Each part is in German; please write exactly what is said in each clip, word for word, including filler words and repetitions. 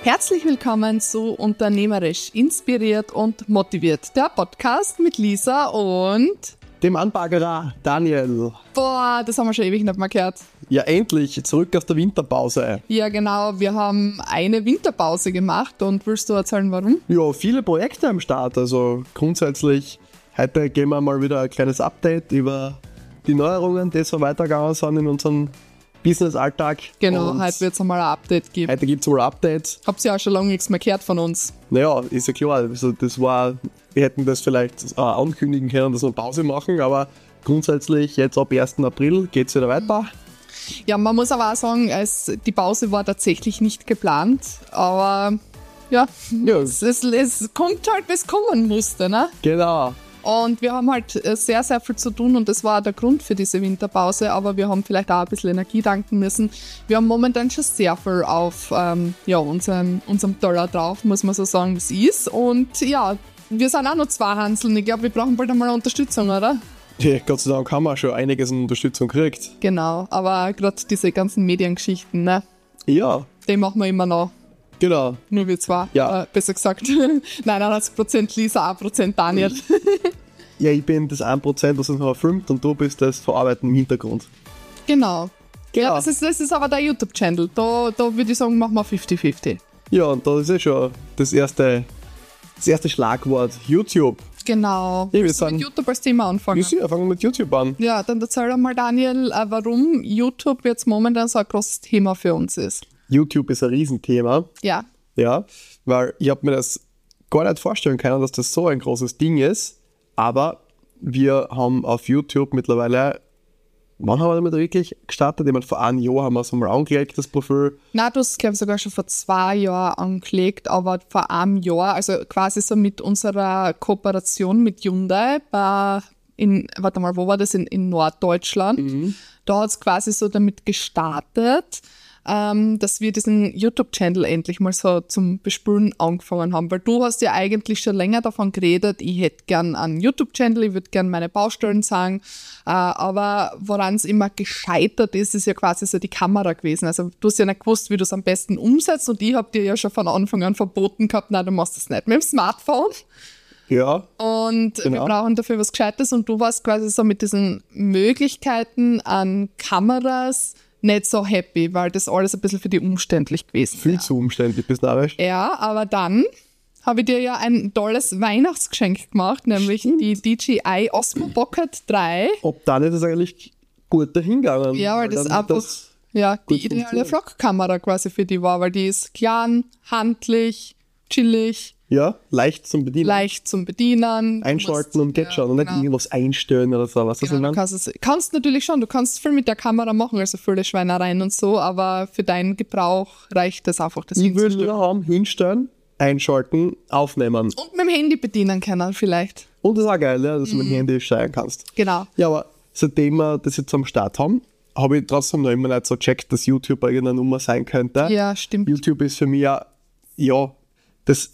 Herzlich willkommen zu Unternehmerisch inspiriert und motiviert, der Podcast mit Lisa und dem Anbaggerer Daniel. Boah, das haben wir schon ewig nicht mehr gehört. Ja, endlich, zurück aus der Winterpause. Ja, genau, wir haben eine Winterpause gemacht und willst du erzählen, warum? Ja, viele Projekte am Start, also grundsätzlich, heute geben wir mal wieder ein kleines Update über die Neuerungen, die so weitergegangen sind in unserem Business-Alltag. Genau, und heute wird es einmal ein Update geben. Heute gibt es mal Updates. Habt ihr ja auch schon lange nichts mehr gehört von uns. Naja, ist ja klar, also das war, wir hätten das vielleicht äh, ankündigen können, dass wir Pause machen, aber grundsätzlich jetzt ab ersten April geht es wieder weiter. Ja, man muss aber auch sagen, es, die Pause war tatsächlich nicht geplant, aber ja, Ja. Es, es, es kommt halt, wie es kommen musste, ne? Genau. Und wir haben halt sehr, sehr viel zu tun und das war der Grund für diese Winterpause, aber wir haben vielleicht auch ein bisschen Energie danken müssen. Wir haben momentan schon sehr viel auf ähm, ja, unserem, unserem Dollar drauf, muss man so sagen, wie es ist. Und ja, wir sind auch noch zwei Hanseln. Ich glaube, wir brauchen bald einmal Unterstützung, oder? Ja, Gott sei Dank haben wir schon einiges an Unterstützung gekriegt. Genau, aber gerade diese ganzen Mediengeschichten, ne? Ja, Die machen wir immer noch. genau. Nur wir zwei, Ja. äh, besser gesagt. neunundneunzig Prozent Lisa, ein Prozent Daniel. Ja, ich bin das ein Prozent, was uns noch filmt und du bist das Verarbeiten im Hintergrund. Genau. Genau. Ja, das ist, das ist aber der YouTube-Channel. Da, da würde ich sagen, machen wir fünfzig fünfzig. Ja, und da ist ja schon das erste, das erste Schlagwort, YouTube. Genau. Ja, wir Willst du sind- mit YouTube als Thema anfangen? Ja, sicher, fangen wir mit YouTube an. Ja, dann erzähl doch mal, Daniel, äh, warum YouTube jetzt momentan so ein großes Thema für uns ist. YouTube ist ein Riesenthema, Ja. ja, weil ich habe mir das gar nicht vorstellen können, dass das so ein großes Ding ist, aber wir haben auf YouTube mittlerweile, wann haben wir damit wirklich gestartet? Ich meine, vor einem Jahr haben wir es einmal angelegt, das Profil. Na, du hast, glaube ich, sogar schon vor zwei Jahren angelegt, aber vor einem Jahr, also quasi so mit unserer Kooperation mit Hyundai bei, in, warte mal, wo war das? In, in Norddeutschland. Da hat es quasi so damit gestartet, ähm, dass wir diesen YouTube-Channel endlich mal so zum Bespülen angefangen haben, weil du hast ja eigentlich schon länger davon geredet, ich hätte gern einen YouTube-Channel, ich würde gern meine Baustellen sagen, äh, aber woran es immer gescheitert ist, ist ja quasi so die Kamera gewesen. Also du hast ja nicht gewusst, wie du es am besten umsetzt und ich habe dir ja schon von Anfang an verboten gehabt, nein, du machst das nicht mit dem Smartphone. Ja, Und wir Genau. brauchen dafür was Gescheites und du warst quasi so mit diesen Möglichkeiten an Kameras nicht so happy, weil das alles ein bisschen für die umständlich gewesen viel wäre. zu umständlich, bis narrisch. Ja, aber dann habe ich dir ja ein tolles Weihnachtsgeschenk gemacht, nämlich die D J I Osmo Pocket drei. Ob da nicht das eigentlich gut dahingegangen? Ja, weil das dann einfach das- ja, die gut ideale funktioniert. Vlog-Kamera quasi für die war, weil die ist klein, handlich, chillig, Ja, leicht zum Bedienen. leicht zum Bedienen. Du Einschalten musst- und geht ja, schon und nicht genau. irgendwas einstellen oder so, was das Genau, du ich kannst, es, kannst natürlich schon, du kannst viel mit der Kamera machen, also viele Schweinereien und so, aber für deinen Gebrauch reicht das einfach. Das Ich würde und nur haben, hinstellen, einschalten, aufnehmen. mit dem Handy bedienen können vielleicht. Und das ist auch geil, ja, dass du mit Mhm. dem Handy steuern kannst. Genau. Ja, aber seitdem wir das jetzt am Start haben, habe ich trotzdem noch immer nicht so gecheckt, dass YouTube irgendeine Nummer sein könnte. Ja, stimmt. YouTube ist für mich ja, ja, das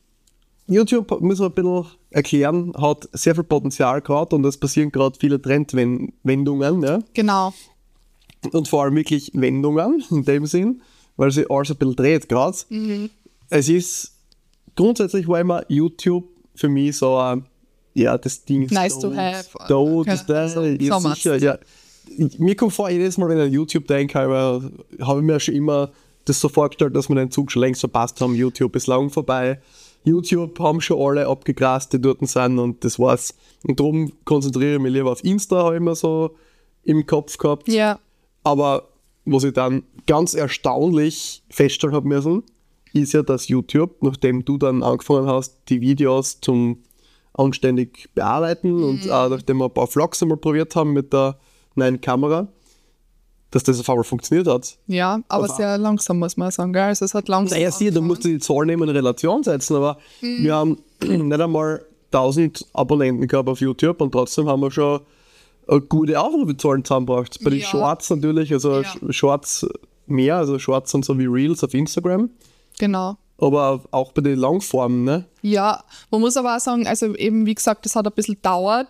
YouTube, müssen wir ein bisschen erklären, hat sehr viel Potenzial gerade und es passieren gerade viele Trendwendungen, ja. Genau. Und vor allem wirklich Wendungen in dem Sinn, weil sich alles ein bisschen dreht gerade. Es ist, grundsätzlich war immer YouTube für mich so ein, ja, das Ding ist Nice to tot, have. tot, Okay. ist das, So, ist so machst sicher, du. ja. Ich, mir kommt vor, jedes Mal, wenn ich an YouTube denke, habe habe ich mir schon immer das so vorgestellt, dass wir den Zug schon längst verpasst haben. YouTube ist lang vorbei. YouTube haben schon alle abgegrast, die dort sind und das war's. Und darum konzentriere ich mich lieber auf Insta, habe ich immer so im Kopf gehabt. Ja. Aber was ich dann ganz erstaunlich feststellen habe müssen, ist ja, dass YouTube, nachdem du dann angefangen hast, die Videos zum anständig bearbeiten und auch nachdem wir ein paar Vlogs einmal probiert haben mit der neuen Kamera, dass das auf einmal funktioniert hat. Ja, aber Aber- sehr langsam, muss man sagen. Gell? Also es hat langsam. Naja, sieh, da musst du die Zahlen immer in Relation setzen, aber wir haben nicht einmal tausend Abonnenten gehabt auf YouTube und trotzdem haben wir schon eine gute Aufrufezahlen zusammengebracht. Bei den Ja. Shorts natürlich, also Ja. Shorts mehr, also Shorts sind so wie Reels auf Instagram, Genau. aber auch bei den Langformen, ne? Ja, man muss aber auch sagen, also eben wie gesagt, das hat ein bisschen gedauert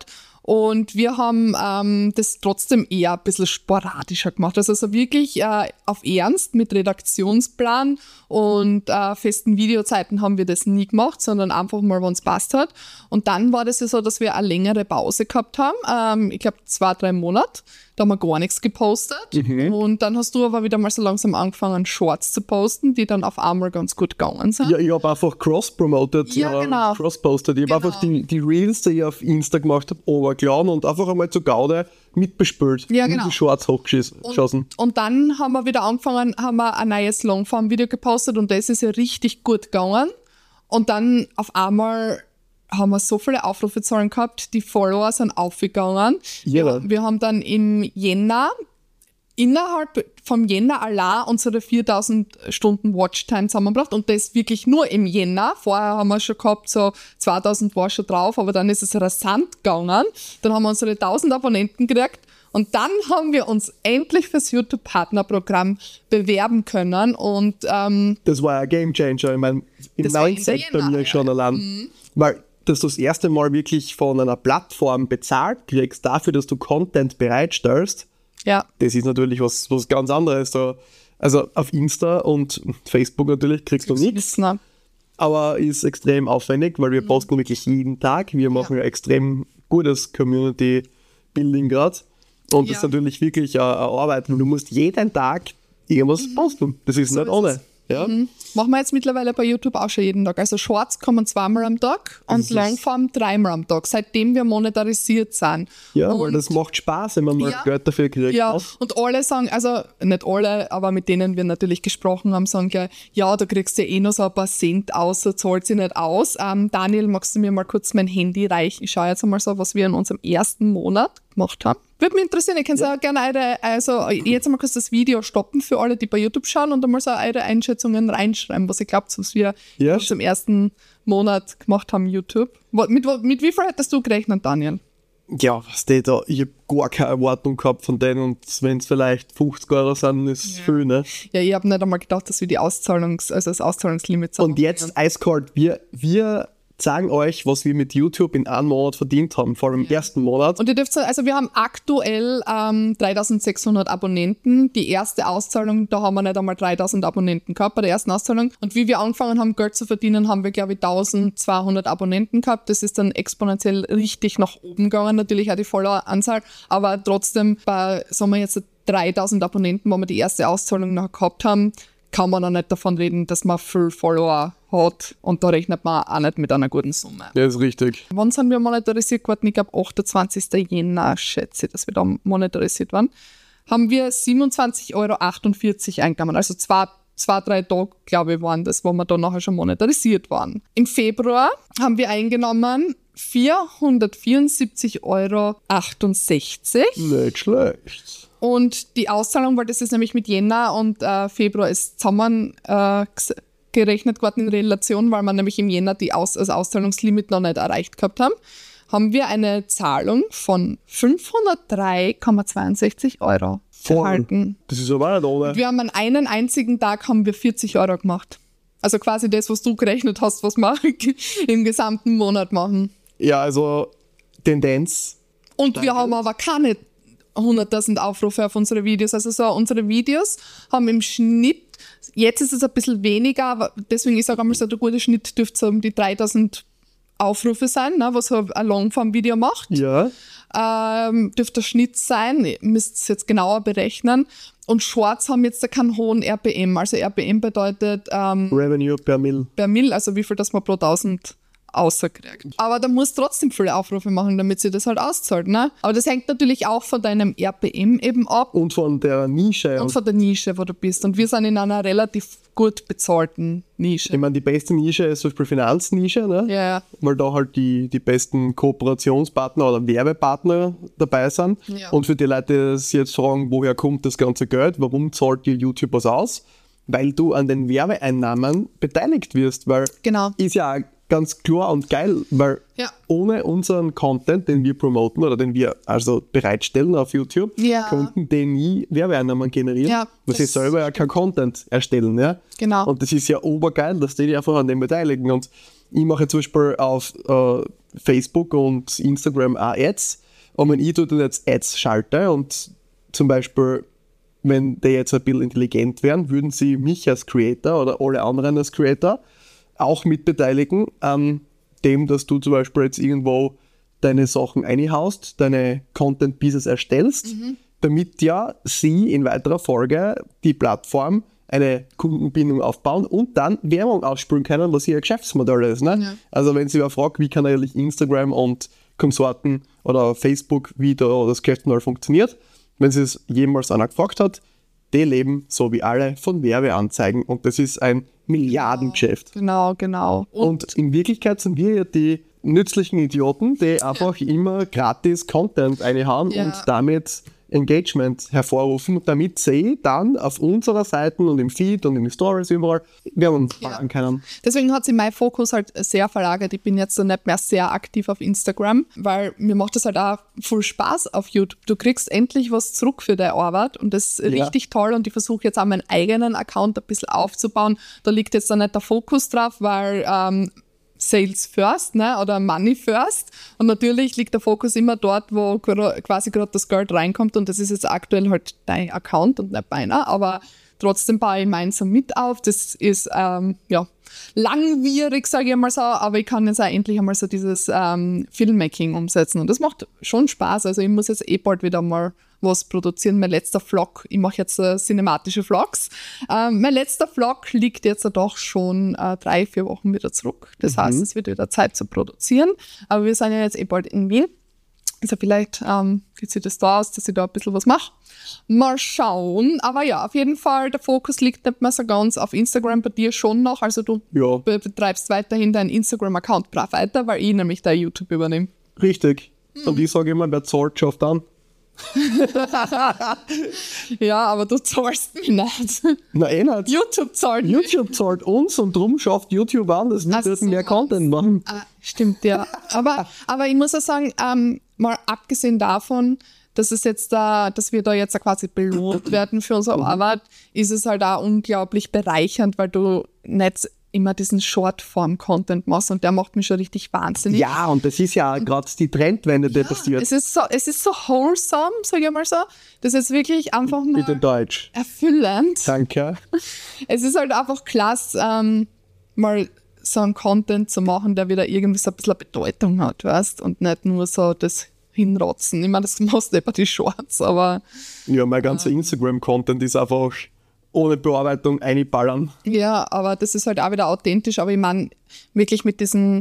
Und wir haben ähm, das trotzdem eher ein bisschen sporadischer gemacht. Also so wirklich äh, auf Ernst mit Redaktionsplan und äh, festen Videozeiten haben wir das nie gemacht, sondern einfach mal, wenn es passt hat. Und dann war das ja so, dass wir eine längere Pause gehabt haben. Ähm, ich glaube, zwei, drei Monate. Da haben wir gar nichts gepostet. Mhm. Und dann hast du aber wieder mal so langsam angefangen, Shorts zu posten, die dann auf einmal ganz gut gegangen sind. Ja, ich habe einfach cross-promoted, ja, genau. cross-posted. Ich habe Genau. einfach die, die Reels, die ich auf Insta gemacht habe, runtergeladen und einfach einmal zu Gaude mitbespült. Ja, genau. Und die Shorts hochgeschossen. Und, und dann haben wir wieder angefangen, haben wir ein neues Longform-Video gepostet und das ist ja richtig gut gegangen. Und dann auf einmal haben wir so viele Aufrufezahlen gehabt, die Follower sind aufgegangen. Ja. Wir, wir haben dann im Jänner, innerhalb vom Jänner allein unsere viertausend Stunden Watchtime zusammengebracht und das wirklich nur im Jänner. Vorher haben wir schon gehabt, so zweitausend war schon drauf, aber dann ist es rasant gegangen. Dann haben wir unsere tausend Abonnenten gekriegt und dann haben wir uns endlich fürs YouTube-Partnerprogramm bewerben können und ähm, das war ein Gamechanger. Ich meine, im Mindset bei mir schon allein. Mhm. Weil dass du das erste Mal wirklich von einer Plattform bezahlt kriegst, dafür, dass du Content bereitstellst, ja. Das ist natürlich was, was ganz anderes. So, also auf Insta und Facebook natürlich kriegst du nichts, aber ist extrem aufwendig, weil wir mhm. posten wirklich jeden Tag. Wir machen ja, ja extrem gutes Community-Building gerade und ja. das ist natürlich wirklich eine Arbeit. Du musst jeden Tag irgendwas mhm. posten. Das ist so nicht ist ohne. Ja. Mhm. Machen wir jetzt mittlerweile bei YouTube auch schon jeden Tag. Also Shorts kommen zweimal am Tag und Longform dreimal am Tag, seitdem wir monetarisiert sind. Ja, und weil das macht Spaß, wenn man mal ja, Geld dafür kriegt. Ja, was? und alle sagen, also nicht alle, aber mit denen wir natürlich gesprochen haben, sagen gleich, ja, du kriegst ja eh noch so ein paar Cent aus, so zahlt sie nicht aus. Ähm, Daniel, magst du mir mal kurz mein Handy reichen? Ich schaue jetzt einmal so, was wir in unserem ersten Monat gemacht haben. Würde mich interessieren, ihr könnt ja. auch gerne eure, also jetzt einmal kurz das Video stoppen für alle, die bei YouTube schauen und einmal so eure Einschätzungen reinschreiben, was ihr glaubt, was wir ja. zum ersten Monat gemacht haben, YouTube. Mit, mit wie viel hättest du gerechnet, Daniel? Ja, was die da, ich habe gar keine Erwartung gehabt von denen und wenn es vielleicht fünfzig Euro sind, ist es ja. viel, ne? Ja, ich habe nicht einmal gedacht, dass wir die Auszahlungs-, also das Auszahlungslimit haben. Und jetzt eiskalt, wir, wir sagen euch, was wir mit YouTube in einem Monat verdient haben, vor allem im ja. ersten Monat. Und ihr dürft, also wir haben aktuell ähm, dreitausendsechshundert Abonnenten. Die erste Auszahlung, da haben wir nicht einmal dreitausend Abonnenten gehabt bei der ersten Auszahlung. Und wie wir angefangen haben, Geld zu verdienen, haben wir, glaube ich, eintausendzweihundert Abonnenten gehabt. Das ist dann exponentiell richtig nach oben gegangen, natürlich auch die Follower-Anzahl. Aber trotzdem, bei, sagen wir jetzt dreitausend Abonnenten, wo wir die erste Auszahlung noch gehabt haben, kann man auch nicht davon reden, dass man viel Follower hat und da rechnet man auch nicht mit einer guten Summe. Ja, ist richtig. Wann sind wir monetarisiert geworden? Ich glaube achtundzwanzigsten Jänner, schätze ich, dass wir da monetarisiert waren. Haben wir siebenundzwanzig Euro achtundvierzig eingenommen. Also zwei, zwei, drei Tage, glaube ich, waren das, wo wir da nachher schon monetarisiert waren. Im Februar haben wir eingenommen vierhundertvierundsiebzig Euro achtundsechzig. Nicht schlecht. Und die Auszahlung, weil das ist nämlich mit Jänner und äh, Februar ist zusammen äh, gerechnet geworden in Relation, weil wir nämlich im Jänner die Aus- also Auszahlungslimit noch nicht erreicht gehabt haben, haben wir eine Zahlung von fünfhundertdrei Komma zweiundsechzig Euro erhalten. Das ist aber nicht ohne. Wir haben an einem einzigen Tag haben wir vierzig Euro gemacht. Also quasi das, was du gerechnet hast, was wir im gesamten Monat machen. Ja, also Tendenz. Und wir haben aber keine hunderttausend Aufrufe auf unsere Videos. Also so unsere Videos haben im Schnitt, jetzt ist es ein bisschen weniger, aber deswegen ich sage einmal so, der gute Schnitt dürfte so um die dreitausend Aufrufe sein, ne, was so ein Longform-Video macht. Ja. Ähm, dürfte der Schnitt sein, ihr müsst es jetzt genauer berechnen. Und Shorts haben jetzt keinen hohen R P M. Also R P M bedeutet ähm, Revenue per Mil. Per Mil, also wie viel das man pro tausend außerkriegt. Aber da musst du trotzdem viele Aufrufe machen, damit sie das halt auszahlt, ne? Aber das hängt natürlich auch von deinem R P M eben ab. Und von der Nische. Und von der Nische, wo du bist. Und wir sind in einer relativ gut bezahlten Nische. Ich meine, die beste Nische ist zum Beispiel Finanznische, ne? Ja, ja. Weil da halt die, die besten Kooperationspartner oder Werbepartner dabei sind. Ja. Und für die Leute, die sich jetzt fragen, woher kommt das ganze Geld, warum zahlt dir YouTube was aus? Weil du an den Werbeeinnahmen beteiligt wirst, weil genau. ist ja ganz klar und geil, weil ja. ohne unseren Content, den wir promoten oder den wir also bereitstellen auf YouTube, ja. könnten die nie Werbeeinnahmen generieren, ja, weil sie selber ja kein Content erstellen. Ja? Genau. Und das ist ja obergeil, dass die sich einfach an dem beteiligen. Und ich mache zum Beispiel auf äh, Facebook und Instagram auch Ads Und wenn ich dort jetzt Ads schalte und zum Beispiel, wenn die jetzt ein bisschen intelligent wären, würden sie mich als Creator oder alle anderen als Creator auch mitbeteiligen an dem, dass du zum Beispiel jetzt irgendwo deine Sachen einhaust, deine Content Pieces erstellst, mhm. damit ja sie in weiterer Folge die Plattform eine Kundenbindung aufbauen und dann Werbung ausspülen können, was ihr Geschäftsmodell ist. Ne? Ja. Also wenn sie wer fragt, wie kann eigentlich Instagram und Konsorten oder Facebook, wie da das Geschäftsmodell funktioniert, wenn sie es jemals einer gefragt hat, die leben so wie alle von Werbeanzeigen und das ist ein Milliardengeschäft. Genau, genau. Und, und in Wirklichkeit sind wir ja die nützlichen Idioten, die einfach ja. immer gratis Content reinhauen ja. und damit Engagement hervorrufen, damit sie dann auf unserer Seite und im Feed und in den Stories überall Werbung machen ja. können. Deswegen hat sich mein Fokus halt sehr verlagert. Ich bin jetzt so nicht mehr sehr aktiv auf Instagram, weil mir macht das halt auch voll Spaß auf YouTube. Du kriegst endlich was zurück für deine Arbeit und das ist ja. richtig toll und ich versuche jetzt auch meinen eigenen Account ein bisschen aufzubauen. Da liegt jetzt dann nicht der Fokus drauf, weil ähm, Sales first, ne, oder Money first. Und natürlich liegt der Fokus immer dort, wo quasi gerade das Geld reinkommt und das ist jetzt aktuell halt dein Account und nicht meiner, aber trotzdem baue ich meinen so mit auf. Das ist, ähm, ja, langwierig, sage ich mal so, aber ich kann jetzt auch endlich einmal so dieses ähm, Filmmaking umsetzen und das macht schon Spaß. Also ich muss jetzt eh bald wieder mal was produzieren. Mein letzter Vlog, ich mache jetzt äh, cinematische Vlogs. Ähm, mein letzter Vlog liegt jetzt doch schon äh, drei, vier Wochen wieder zurück. Das mhm. heißt, es wird wieder Zeit zu produzieren. Aber wir sind ja jetzt eh bald in Wien. Also vielleicht ähm, geht sich das da aus, dass ich da ein bisschen was mache. Mal schauen. Aber ja, auf jeden Fall, der Fokus liegt nicht mehr so ganz auf Instagram, bei dir schon noch. Also du ja. betreibst weiterhin deinen Instagram-Account brav weiter, weil ich nämlich dein YouTube übernehme. Richtig. Mhm. Und ich sage immer, wer zahlt, schafft an. Ja, aber du zahlst mich nicht. Nein, eh nicht. YouTube zahlt YouTube mich. zahlt uns und darum schafft YouTube an, dass wir also so mehr Content machen. Ah, stimmt, ja. Aber, aber ich muss auch sagen, ähm, mal abgesehen davon, dass es jetzt da, dass wir da jetzt quasi belohnt werden für unsere Arbeit, ist es halt auch unglaublich bereichernd, weil du nicht immer diesen Shortform-Content machst und der macht mich schon richtig wahnsinnig. Ja, und das ist ja gerade die Trendwende, die ja, passiert. Es ist so, es ist so wholesome, sage ich mal so. Das ist wirklich einfach mal Bitte Deutsch. erfüllend. Danke. Es ist halt einfach klasse, ähm, mal so einen Content zu machen, der wieder irgendwie so ein bisschen eine Bedeutung hat, weißt, und nicht nur so das Hinrotzen. Ich meine, das machst du eh bei die Shorts, aber... Ja, mein ganzer äh, Instagram-Content ist einfach ohne Bearbeitung einballern. Ja, aber das ist halt auch wieder authentisch, aber ich meine, wirklich mit diesen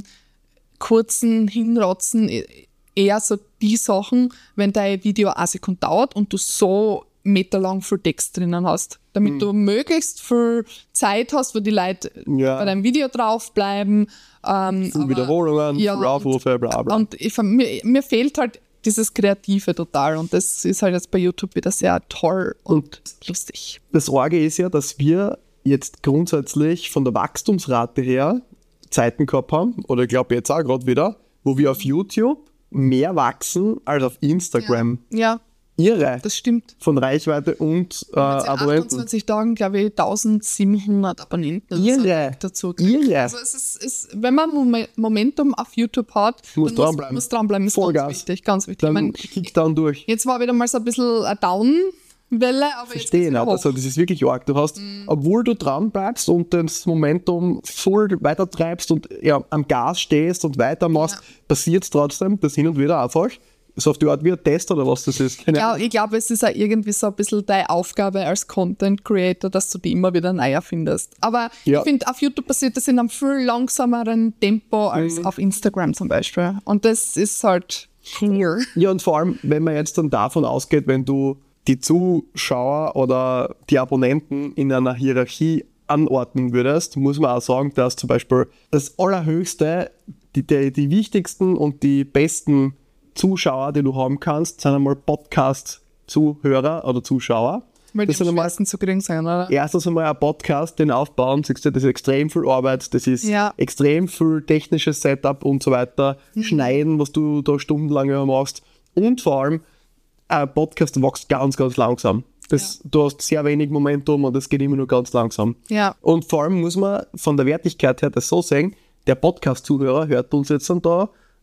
kurzen Hinrotzen eher so die Sachen, wenn dein Video eine Sekunde dauert und du so meterlang viel Text drinnen hast, damit mhm. du möglichst viel Zeit hast, wo die Leute ja. bei deinem Video draufbleiben. Ähm, viel Wiederholungen, ja, viel Aufrufe, bla bla. Und ich, mir, mir fehlt halt dieses Kreative total und das ist halt jetzt bei YouTube wieder sehr toll und, und lustig. Das Orge ist ja, dass wir jetzt grundsätzlich von der Wachstumsrate her Zeiten gehabt haben, oder ich glaube jetzt auch gerade wieder, wo wir auf YouTube mehr wachsen als auf Instagram. Ja, ja. Irre. Das stimmt. Von Reichweite und äh, Abonnenten. In achtundzwanzig Tagen, glaube ich, eintausendsiebenhundert Abonnenten. Irre. Dazu Irre. Also es ist, ist, wenn man Momentum auf YouTube hat, muss dann dranbleiben. muss, muss dranbleiben. Ist Vollgas. ganz wichtig, ganz wichtig. Dann ich mein, kickt down durch. Jetzt war wieder mal so ein bisschen eine Down-Welle, aber Verstehe jetzt nicht. Also das ist wirklich arg. Du hast, mm. obwohl du dran bleibst und das Momentum voll weiter treibst und ja, am Gas stehst und weitermachst, ja. passiert es trotzdem, das hin und wieder einfach. So auf die Art wie ein Test oder was das ist. Ja, ich glaube, es ist auch irgendwie so ein bisschen deine Aufgabe als Content Creator, dass du die immer wieder neu erfindest. Aber ja. ich finde, auf YouTube passiert das in einem viel langsameren Tempo als mhm. auf Instagram zum Beispiel. Und das ist halt clear. Ja, und vor allem, wenn man jetzt dann davon ausgeht, wenn du die Zuschauer oder die Abonnenten in einer Hierarchie anordnen würdest, muss man auch sagen, dass zum Beispiel das Allerhöchste, die, die, die wichtigsten und die besten Zuschauer, die du haben kannst, sind einmal Podcast-Zuhörer oder Zuschauer. Weil die am meisten zu kriegen sein, oder? Erstens einmal ein Podcast, den aufbauen, siehst du, das ist extrem viel Arbeit, das ist ja. extrem viel technisches Setup und so weiter, mhm. Schneiden, was du da stundenlang machst und vor allem, ein Podcast wächst ganz, ganz langsam. Das, ja. Du hast sehr wenig Momentum und das geht immer nur ganz langsam. Ja. Und vor allem muss man von der Wertigkeit her das so sehen, der Podcast-Zuhörer hört uns jetzt dann da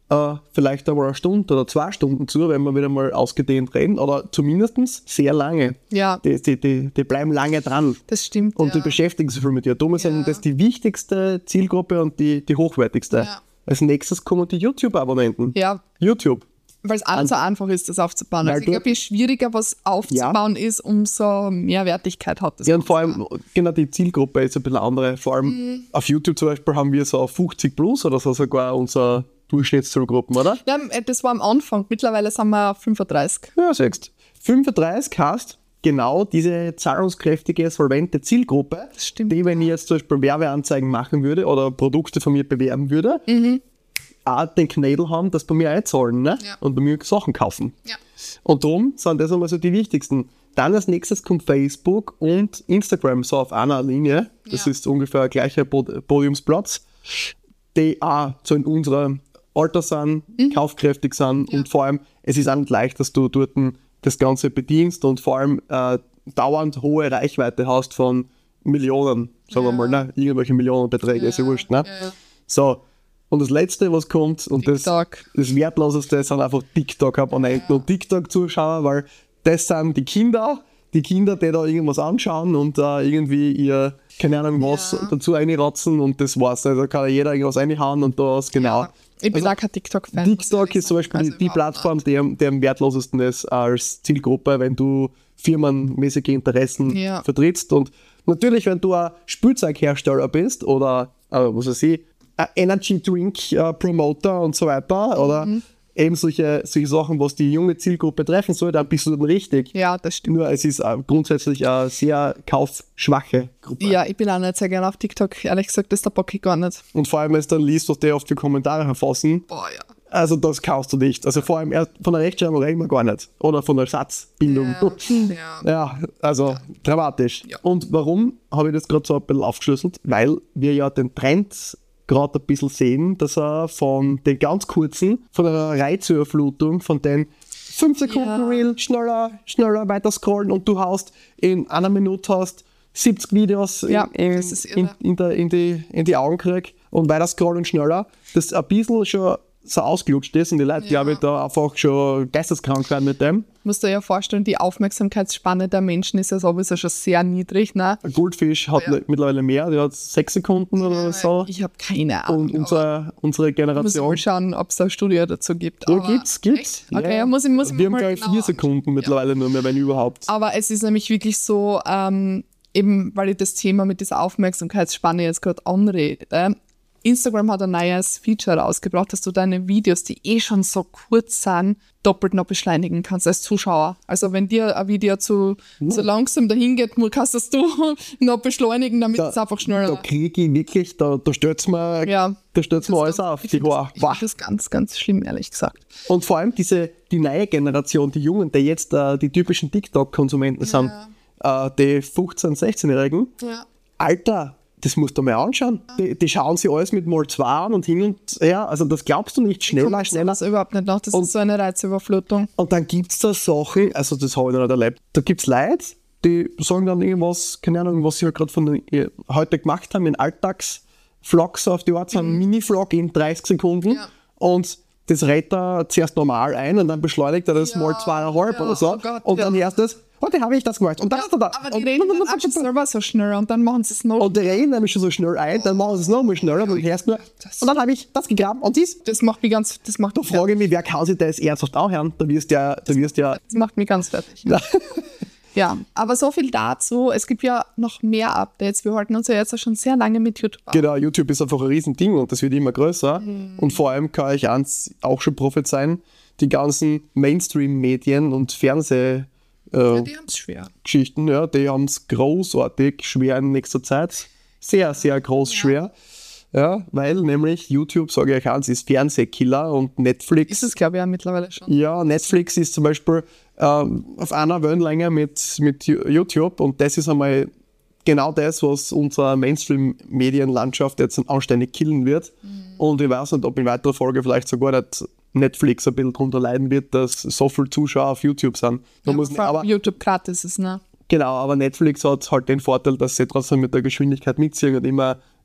äh, vielleicht einmal eine Stunde oder zwei Stunden zu, wenn wir wieder mal ausgedehnt reden, oder zumindest sehr lange. Ja, Die, die, die, die bleiben lange dran das stimmt. und ja. die beschäftigen sich viel mit dir. Darum Ja. sind das die wichtigste Zielgruppe und die, die hochwertigste. Ja. Als nächstes kommen die YouTube-Abonnenten. Ja, YouTube. weil es auch nicht so einfach ist, das aufzubauen. Weil Also ich du- glaube, je schwieriger was aufzubauen ist, umso mehr Wertigkeit hat das. Ja, und vor allem, genau, die Zielgruppe ist ein bisschen andere. Vor allem Mhm. auf YouTube zum Beispiel haben wir so fünfzig plus oder so sogar unsere Durchschnittszielgruppen, oder? Ja, das war am Anfang. Mittlerweile sind wir auf fünfunddreißig. Ja, siehst fünfunddreißig hast genau diese zahlungskräftige, solvente Zielgruppe, Das stimmt. die, wenn ich jetzt zum Beispiel Werbeanzeigen machen würde oder Produkte von mir bewerben würde, auch den Knädel haben, dass bei mir einzahlen, ne? Ja. Und bei mir Sachen kaufen. Ja. Und darum sind das einmal so die wichtigsten. Dann als nächstes kommt Facebook und Instagram so auf einer Linie. Das Ja. ist ungefähr gleicher Pod Podiumsplatz, die auch so in unserem Alter sind, kaufkräftig sind Ja. und vor allem, es ist auch nicht leicht, dass du dort das Ganze bedienst und vor allem äh, dauernd hohe Reichweite hast von Millionen, sagen wir Ja. mal, ne? Irgendwelche Millionenbeträge, ist ja wurscht, ne? Ja, ja. So, und das Letzte, was kommt, und das, TikTok. das Wertloseste, sind einfach TikTok-Abonnenten und TikTok-Zuschauer, weil das sind die Kinder, die Kinder, die da irgendwas anschauen und da irgendwie ihr, keine Ahnung was, Ja. dazu reinratzen und das war's. Also kann jeder irgendwas reinhauen und da ist genau. Ich bin Also auch kein TikTok-Fan. TikTok ist zum Beispiel Also die, die überhaupt Plattform, die, am- die am wertlosesten ist als Zielgruppe, wenn du firmenmäßige Interessen Ja. vertrittst. Und natürlich, wenn du ein Spielzeughersteller bist oder, äh, was weiß ich, ein Energy Drink äh, Promoter und so weiter oder Mhm. eben solche, solche Sachen, was die junge Zielgruppe treffen soll, dann bist du dann richtig. Ja, das stimmt. Nur es ist äh, grundsätzlich eine sehr kaufschwache Gruppe. Ja, ich bin auch nicht sehr gerne auf TikTok. Ehrlich gesagt, das ist der Bock ich gar nicht. Und vor allem, wenn du dann liest, was die oft für Kommentare verfassen, Boah, ja. also das kaufst du nicht. Also vor allem erst von der Rechtschreibung reden wir gar nicht. Oder von der Satzbildung. Ja. Ja, also dramatisch. Ja. Und warum habe ich das gerade so ein bisschen aufgeschlüsselt? Weil wir ja den Trend gerade ein bisschen sehen, dass er von den ganz kurzen, von einer Reizüberflutung, von den fünf Sekunden Ja. Reel, schneller, schneller weiter scrollen und du hast in einer Minute hast siebzig Videos Ja, in, das ist irre. in, in, der, in, die, in die Augen krieg und weiter scrollen schneller, das ein bisschen schon so ausgelutscht ist und die Leute, Ja. glaube ich, da einfach schon geisteskrank werden mit dem. Musst du dir ja vorstellen, die Aufmerksamkeitsspanne der Menschen ist ja sowieso schon sehr niedrig. Ne? Ein Goldfisch hat Ja. mittlerweile mehr, der hat sechs Sekunden oder so. Ich habe keine Ahnung. Und unsere, unsere muss ich Generation. mal schauen, ob es da eine Studie dazu gibt. Ja, Aber- gibt's, gibt's. Echt? Okay, ja, muss ich, muss ich Wir mir haben, mal glaube ich, genauer vier anschauen. Sekunden mittlerweile nur mehr, wenn überhaupt. Aber es ist nämlich wirklich so, ähm, eben weil ich das Thema mit dieser Aufmerksamkeitsspanne jetzt gerade anrede. Instagram hat ein neues Feature rausgebracht, dass du deine Videos, die eh schon so kurz sind, doppelt noch beschleunigen kannst als Zuschauer. Also wenn dir ein Video zu, zu langsam dahin geht, kannst das du noch beschleunigen, damit es einfach Da schneller kriege ich wirklich, da, da stürzt mir, Ja. da stürzt mir alles Das- auf. Ich Die finde Haare. das, ich Wow. find das ganz, ganz schlimm, ehrlich gesagt. Und vor allem diese, die neue Generation, die Jungen, die jetzt äh, die typischen TikTok-Konsumenten sind, äh, die fünfzehn-, sechzehn-Jährigen, Ja. Alter, das musst du mal anschauen. Die, die schauen sich alles mit mal zwei an und hin und her. Also das glaubst du nicht. Schneller, schneller. Das überhaupt nicht nach. Das Und- ist so eine Reizüberflutung. Und dann gibt es da Sachen, also das habe ich noch nicht erlebt. Da gibt es Leute, die sagen dann irgendwas, keine Ahnung, was sie halt gerade von den, äh, heute gemacht haben, in Alltagsvlogs auf die Art, so ein Mini-Vlog in dreißig Sekunden. Ja. Und das reiht er zuerst normal ein und dann beschleunigt er das Ja, mal zweieinhalb ja, oder so. oh Gott, und dann ja. erst das, heute habe ich das gemacht. Und dann ist er da. Aber die und, reden dann auch schon selber so schnell und dann machen sie es noch. und die reden nämlich schon so schnell ein, dann machen sie es nochmal schneller und dann hörst du nur, Das- und dann habe ich das gegraben und dies. Das macht mich ganz, das macht, Da frage ich mich, wer kann sich das ernsthaft auch hören? Da wirst du ja, da wirst ja, das macht mich ganz fertig. Ja, aber so viel dazu. Es gibt ja noch mehr Updates. Wir halten uns ja jetzt auch schon sehr lange mit YouTube auf. genau, YouTube ist einfach ein Riesending und das wird immer größer. Und vor allem kann ich eins auch schon prophezeien, die ganzen Mainstream-Medien und Fernsehgeschichten, Ja, äh, die haben es schwer. Geschichten, ja, die haben es großartig schwer in nächster Zeit. Sehr, sehr groß schwer. Ja, weil nämlich YouTube, sage ich euch eins, ist Fernsehkiller und Netflix. Ist es, glaube ich, ja mittlerweile schon. Ja, Netflix ist zum Beispiel ähm, auf einer Wellenlänge mit, mit YouTube und das ist einmal genau das, was unsere Mainstream-Medienlandschaft jetzt anständig killen wird. Und ich weiß nicht, ob in weiterer Folge vielleicht sogar nicht Netflix ein bisschen darunter leiden wird, dass so viele Zuschauer auf YouTube sind. Da Ja, muss, vor allem aber, YouTube gratis ist, ne? genau, aber Netflix hat halt den Vorteil, dass sie trotzdem mit der Geschwindigkeit mitziehen und immer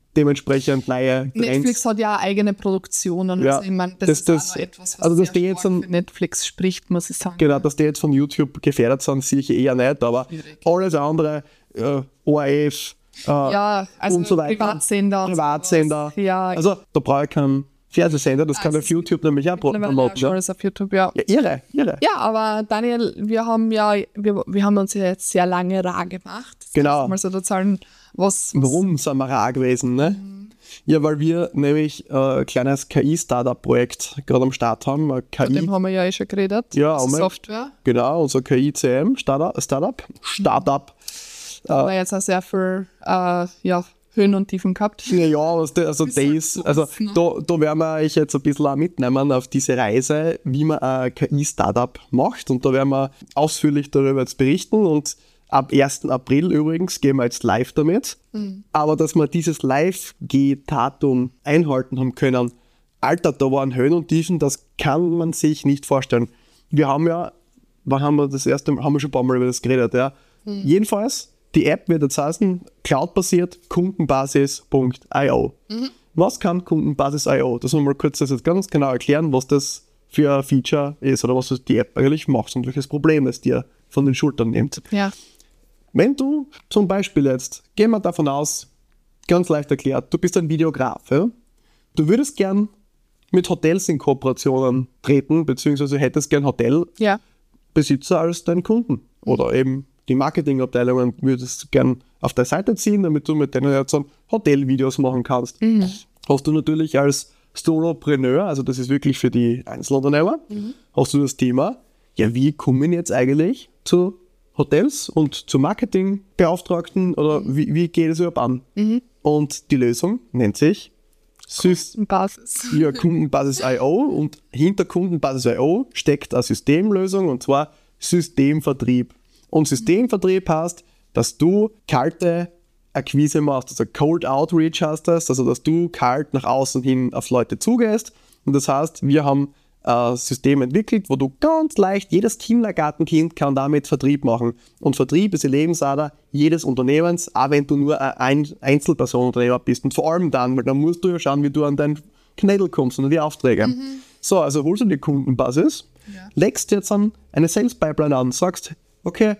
dementsprechend neue Trends. Netflix hat ja auch eigene Produktionen. Ja, Also ich meine, das, das- ist das- auch noch etwas, was also dass sehr die jetzt stark an- für Netflix spricht, muss ich sagen. Genau, dass die jetzt von YouTube gefährdet sind, sehe ich eher nicht, aber Schwierig. alles andere, äh, O R F äh, Ja, also und so weiter, Privatsender. und Privatsender, sowas. Ja, also da brauche ich keinen Fernsehsender, das kann Also auf YouTube nämlich auch mittlerweile promoten. auch schon Ja. alles auf YouTube, ja. Ja, irre, irre. Ja, aber Daniel, wir haben ja, wir, wir haben uns ja jetzt sehr lange rar gemacht. Das Genau. Mal so erzählen, was, was Warum sind wir rar gewesen? Ne? Mhm. Ja, weil wir nämlich äh, ein kleines K I-Startup-Projekt gerade am Start haben. Ein von dem K I, haben wir ja eh schon geredet. Ja, also haben wir. Software. genau, unser K I-C M-Startup. Startup, Startup. Aber jetzt auch sehr viel äh, ja, Höhen und Tiefen gehabt. Ja, ja, was der, also, Bisschen das, kurz, also ne? da, da werden wir euch jetzt ein bisschen auch mitnehmen auf diese Reise, wie man ein K I-Startup macht. Und da werden wir ausführlich darüber jetzt berichten. Und ab ersten April übrigens gehen wir jetzt live damit. Aber dass wir dieses Live-G-Datum einhalten haben können, Alter, da waren Höhen und Tiefen, das kann man sich nicht vorstellen. Wir haben ja, wann haben wir das erste Mal, haben wir schon ein paar Mal über das geredet, ja. Jedenfalls, die App wird jetzt heißen, cloud-basiert kundenbasis punkt i o. Was kann kundenbasis punkt i o? Das wollen wir mal kurz das jetzt ganz genau erklären, was das für ein Feature ist oder was die App eigentlich macht und welches Problem es dir von den Schultern nimmt. Ja. Wenn du zum Beispiel jetzt, gehen wir davon aus, ganz leicht erklärt, du bist ein Videograf, ja? Du würdest gern mit Hotels in Kooperationen treten, beziehungsweise hättest gern Hotelbesitzer Ja. als deinen Kunden. Oder eben die Marketingabteilungen würdest du gern auf der Seite ziehen, damit du mit denen jetzt dann Hotelvideos machen kannst. Hast du natürlich als Solopreneur, also das ist wirklich für die Einzelunternehmer, hast du das Thema, ja, wie kommen jetzt eigentlich zu Hotels und zu Marketingbeauftragten oder wie, wie geht es überhaupt an? Und die Lösung nennt sich Sys Basis. ja, Kundenbasis punkt i o und hinter Kundenbasis punkt i o steckt eine Systemlösung und zwar Systemvertrieb. Und Systemvertrieb heißt, dass du kalte Akquise machst, also Cold Outreach heißt das, also dass du kalt nach außen hin auf Leute zugehst. Und das heißt, wir haben ein System entwickelt, wo du ganz leicht, jedes Kindergartenkind kann damit Vertrieb machen. Und Vertrieb ist die Lebensader jedes Unternehmens, auch wenn du nur ein Einzelpersonenunternehmer bist. Und vor allem dann, weil dann musst du ja schauen, wie du an dein Knädel kommst und an die Aufträge. So, also holst du die Kundenbasis, Ja. legst jetzt dann eine Sales Pipeline an, sagst, okay,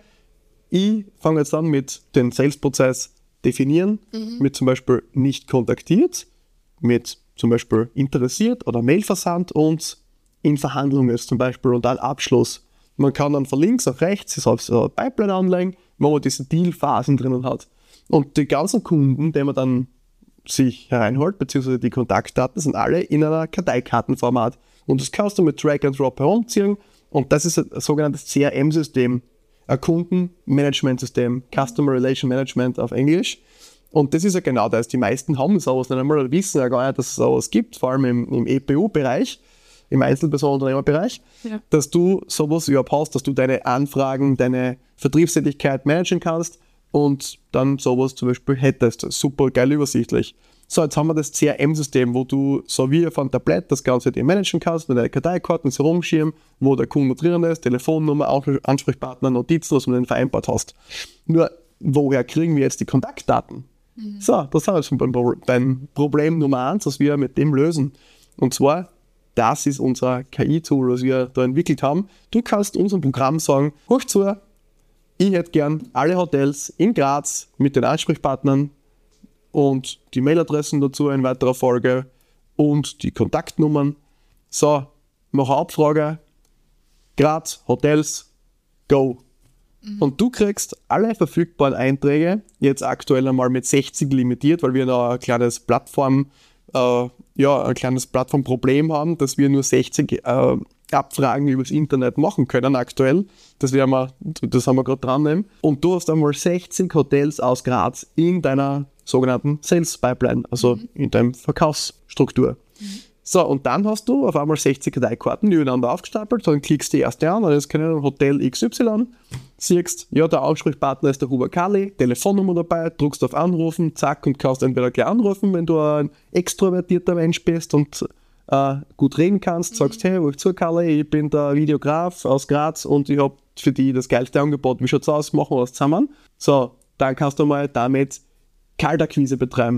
ich fange jetzt an mit dem Sales-Prozess definieren, mit zum Beispiel nicht kontaktiert, mit zum Beispiel interessiert oder Mailversand und in Verhandlungen ist zum Beispiel und dann Abschluss. Man kann dann von links nach rechts so eine Pipeline anlegen, wo man diese Deal-Phasen drinnen hat. Und die ganzen Kunden, die man dann sich hereinholt, beziehungsweise die Kontaktdaten, sind alle in einer Karteikartenformat. Und das kannst du mit Drag and Drop herumziehen. Und das ist ein sogenanntes C R M-System, ein Kundenmanagementsystem, Customer Relation Management auf Englisch. Und das ist ja genau das. Die meisten haben sowas nicht einmal oder wissen ja gar nicht, dass es sowas gibt, vor allem im, im E P U-Bereich, im Einzelpersonenunternehmerbereich, Ja. dass du sowas überhaupt hast, dass du deine Anfragen, deine Vertriebstätigkeit managen kannst und dann sowas zum Beispiel hättest. Super geil übersichtlich. So, jetzt haben wir das C R M-System, wo du so wie auf einem Tablett das Ganze dir managen kannst, mit deinen Karteikarten so rumschirmen, wo der Kunde drin ist, Telefonnummer, auch Ansprechpartner, Notizen, was du mit denen vereinbart hast. Nur, woher kriegen wir jetzt die Kontaktdaten? So, das ist jetzt beim, beim Problem Nummer eins, was wir mit dem lösen. Und zwar, das ist unser K I-Tool, was wir da entwickelt haben. Du kannst unserem Programm sagen, hoch zu, ich hätte gern alle Hotels in Graz mit den Ansprechpartnern und die Mailadressen dazu in weiterer Folge und die Kontaktnummern. So, mache eine Abfrage, Graz, Hotels, go. Und du kriegst alle verfügbaren Einträge, jetzt aktuell einmal mit sechzig limitiert, weil wir noch ein kleines Plattform, äh, ja, ein kleines Plattformproblem haben, dass wir nur sechzig äh, Abfragen übers Internet machen können aktuell. Das, werden wir, das haben wir gerade dran nehmen. Und du hast einmal sechzig Hotels aus Graz in deiner sogenannten Sales Pipeline, also mhm. in deiner Verkaufsstruktur. Mhm. So, und dann hast du auf einmal sechzig Karteikarten übereinander aufgestapelt, dann klickst du die erste an, dann ist kein Hotel X Y, siehst, ja, der Ansprechpartner ist der Huber Kali, Telefonnummer dabei, drückst auf Anrufen, zack, und kannst entweder gleich anrufen, wenn du ein extrovertierter Mensch bist und äh, gut reden kannst, sagst, hey, ruhig zu, Kali, ich bin der Videograf aus Graz und ich habe für dich das geilste Angebot, wie schaut's aus, machen wir was zusammen. So, dann kannst du mal damit Kaltakquise betreiben.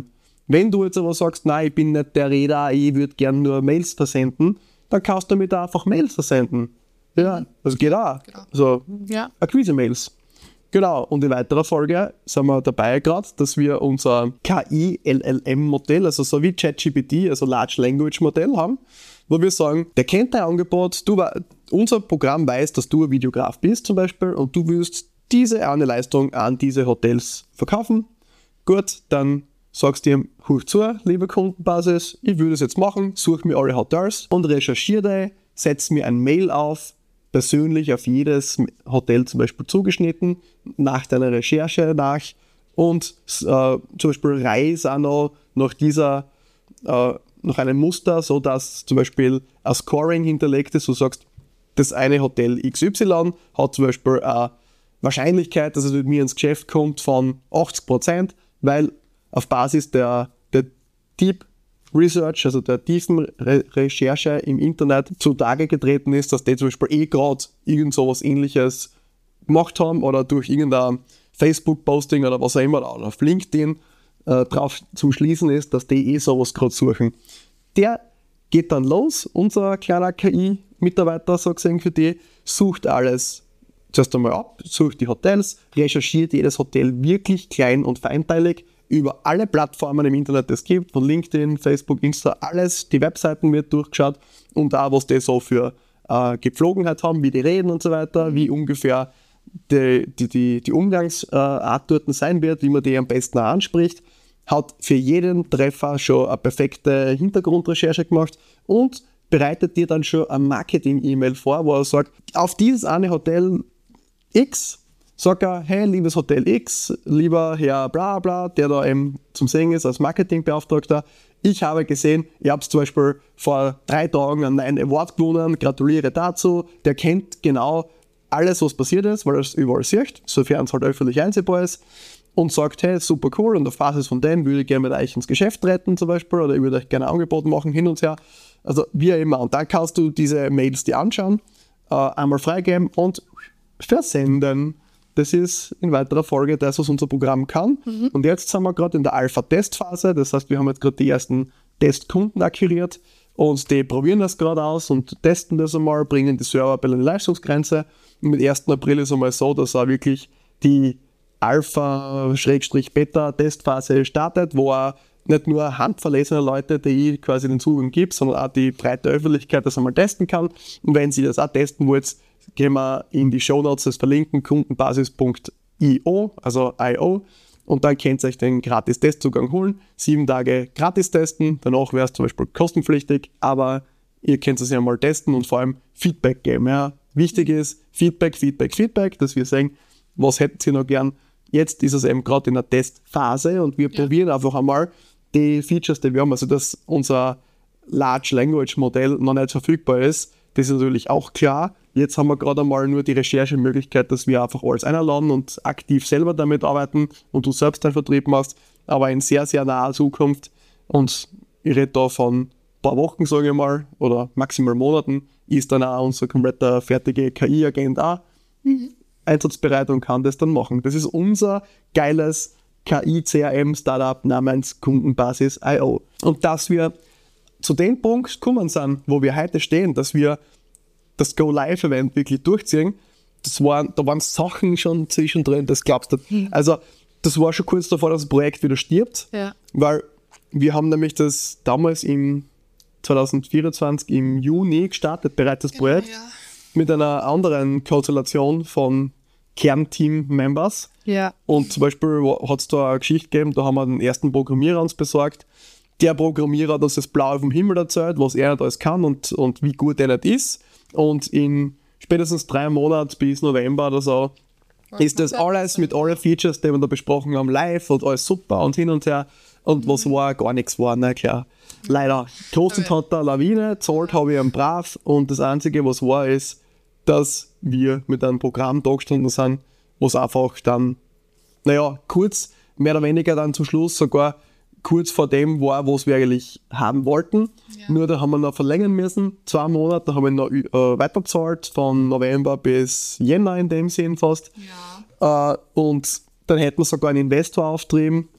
Wenn du jetzt aber sagst, nein, ich bin nicht der Räder, ich würde gerne nur Mails versenden, dann kannst du damit auch einfach Mails versenden. Ja, das geht auch. Genau. Also Ja. Akquise-Mails. Genau, und in weiterer Folge sind wir dabei gerade, dass wir unser K I-L L M-Modell, also so wie ChatGPT, also Large Language Modell haben, wo wir sagen, der kennt dein Angebot, du, unser Programm weiß, dass du ein Videograf bist zum Beispiel und du willst diese eine Leistung an diese Hotels verkaufen. Gut, dann sagst du ihm, hör zu, liebe Kundenbasis, ich will das jetzt machen, such mir eure Hotels und recherchiere die, setz mir ein Mail auf, persönlich auf jedes Hotel zum Beispiel zugeschnitten, nach deiner Recherche nach und äh, zum Beispiel reise auch noch nach dieser, äh, nach einem Muster, so dass zum Beispiel ein Scoring hinterlegt ist, du sagst, das eine Hotel X Y hat zum Beispiel eine Wahrscheinlichkeit, dass es mit mir ins Geschäft kommt von achtzig Prozent, weil auf Basis der, der Deep Research, also der tiefen Re- Recherche im Internet zutage getreten ist, dass die zum Beispiel eh gerade irgend so was Ähnliches gemacht haben oder durch irgendein Facebook-Posting oder was auch immer oder auf LinkedIn äh, drauf zum Schließen ist, dass die eh sowas gerade suchen. Der geht dann los, unser kleiner K I-Mitarbeiter, so gesehen für die, sucht alles zuerst einmal ab, sucht die Hotels, recherchiert jedes Hotel wirklich klein und feinteilig, über alle Plattformen im Internet, die es gibt, von LinkedIn, Facebook, Insta, alles, die Webseiten wird durchgeschaut und auch, was die so für äh, Gepflogenheit haben, wie die reden und so weiter, wie ungefähr die, die, die, die Umgangsart dort sein wird, wie man die am besten auch anspricht, hat für jeden Treffer schon eine perfekte Hintergrundrecherche gemacht und bereitet dir dann schon ein Marketing-E-Mail vor, wo er sagt, auf dieses eine Hotel X sagt er, hey, liebes Hotel X, lieber Herr bla bla, der da eben zum Sehen ist als Marketingbeauftragter, ich habe gesehen, ihr habt zum Beispiel vor drei Tagen einen neuen Award gewonnen, gratuliere dazu, der kennt genau alles, was passiert ist, weil er es überall sieht, sofern es halt öffentlich einsehbar ist, und sagt, hey, super cool, und auf Basis von dem würde ich gerne mit euch ins Geschäft treten zum Beispiel, oder ich würde euch gerne ein Angebot machen, hin und her, also wie immer, und dann kannst du diese Mails dir anschauen, äh, einmal freigeben und versenden. Das ist in weiterer Folge das, was unser Programm kann. Mhm. Und jetzt sind wir gerade in der Alpha-Testphase. Das heißt, wir haben jetzt gerade die ersten Testkunden akquiriert und die probieren das gerade aus und testen das einmal, bringen die Server bei der Leistungsgrenze. Und mit ersten April ist es einmal so, dass auch wirklich die Alpha-Beta-Testphase startet, wo auch nicht nur handverlesene Leute, die ich quasi den Zugang gibt, sondern auch die breite Öffentlichkeit das einmal testen kann. Und wenn Sie das auch testen wollt, gehen wir in die Shownotes, das verlinken, kundenbasis punkt i o, also I O, und dann könnt ihr euch den gratis Testzugang holen, sieben Tage gratis testen, danach wäre es zum Beispiel kostenpflichtig, aber ihr könnt es ja mal testen und vor allem Feedback geben. Ja. Wichtig ist Feedback, Feedback, Feedback, dass wir sehen, was hätten Sie noch gern. Jetzt ist es eben gerade in der Testphase und wir ja. probieren einfach einmal die Features, die wir haben, also dass unser Large Language Modell noch nicht verfügbar ist, das ist natürlich auch klar. Jetzt haben wir gerade einmal nur die Recherchemöglichkeit, dass wir einfach alles einladen und aktiv selber damit arbeiten und du selbst deinen Vertrieb machst, aber in sehr, sehr naher Zukunft, und ich rede da von ein paar Wochen, sage ich mal, oder maximal Monaten, ist dann auch unser kompletter fertige K I-Agent auch mhm. einsatzbereit und kann das dann machen. Das ist unser geiles K I-C R M-Startup namens Kundenbasis Punkt i o. Und dass wir zu dem Punkt gekommen sind, wo wir heute stehen, dass wir das Go-Live-Event wirklich durchziehen, das waren, da waren Sachen schon zwischendrin, das glaubst du nicht. Mhm. Also das war schon kurz davor, dass das Projekt wieder stirbt, ja. weil wir haben nämlich das damals im zwanzig vierundzwanzig im Juni gestartet, bereits das genau, Projekt, ja. mit einer anderen Konstellation von Kernteam-Members. Ja. Und zum Beispiel hat es da eine Geschichte gegeben, da haben wir den ersten Programmierer uns besorgt. Der Programmierer hat uns das Blau auf dem Himmel erzählt, was er nicht alles kann und, und wie gut er nicht ist. Und in spätestens drei Monaten bis November oder so was ist das alles mit allen Features, die wir da besprochen haben, live und alles super und hin und her. Und mhm. was war? Gar nichts war, na klar. Leider. Kostet hat der Lawine, zahlt habe ich am brav, und das Einzige, was war, ist, dass wir mit einem Programm da gestanden sind, was einfach dann, naja, kurz, mehr oder weniger dann zum Schluss sogar kurz vor dem war, was wir eigentlich haben wollten. Ja. Nur da haben wir noch verlängern müssen, zwei Monate, da haben wir noch äh, weiterbezahlt, von November bis Jänner in dem Sinn fast. Ja. Äh, und dann hätten wir sogar einen Investor auftrieben,